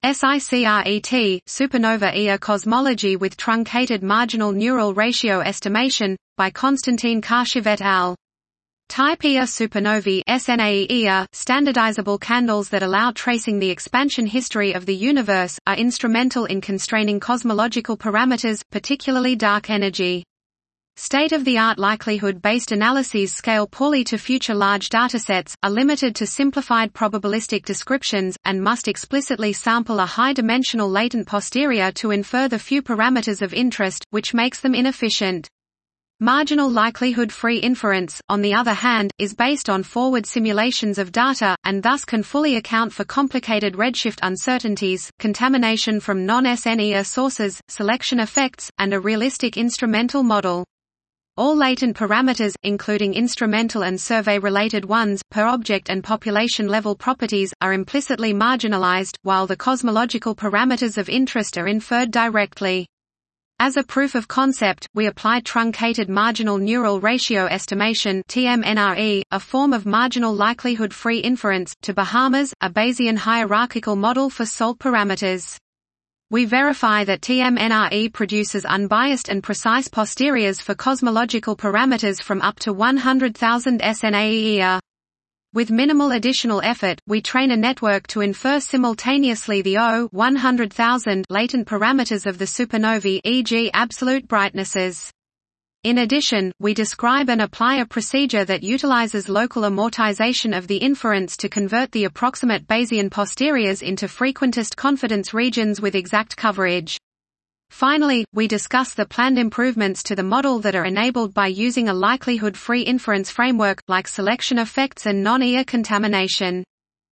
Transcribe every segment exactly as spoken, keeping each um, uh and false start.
SICRET, supernova E A cosmology with truncated marginal neural ratio estimation, by Konstantin Karshev et al. Type E A supernovae S N A E A, standardizable candles that allow tracing the expansion history of the universe, are instrumental in constraining cosmological parameters, particularly dark energy. State-of-the-art likelihood-based analyses scale poorly to future large datasets, are limited to simplified probabilistic descriptions, and must explicitly sample a high-dimensional latent posterior to infer the few parameters of interest, which makes them inefficient. Marginal likelihood-free inference, on the other hand, is based on forward simulations of data, and thus can fully account for complicated redshift uncertainties, contamination from non-S N E A sources, selection effects, and a realistic instrumental model. All latent parameters, including instrumental and survey-related ones, per object and population-level properties, are implicitly marginalized, while the cosmological parameters of interest are inferred directly. As a proof of concept, we apply truncated marginal neural ratio estimation (T M N R E), a form of marginal likelihood-free inference, to Bahamas, a Bayesian hierarchical model for salt parameters. We verify that T M N R E produces unbiased and precise posteriors for cosmological parameters from up to one hundred thousand S N A E A. With minimal additional effort, we train a network to infer simultaneously the O one hundred thousand latent parameters of the supernovae, for example absolute brightnesses. In addition, we describe and apply a procedure that utilizes local amortization of the inference to convert the approximate Bayesian posteriors into frequentist confidence regions with exact coverage. Finally, we discuss the planned improvements to the model that are enabled by using a likelihood-free inference framework, like selection effects and non-E A contamination.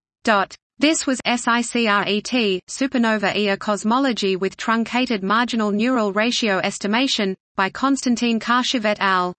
This was SICRET, supernova E A cosmology with truncated marginal neural ratio estimation, by Konstantin Karshev et al.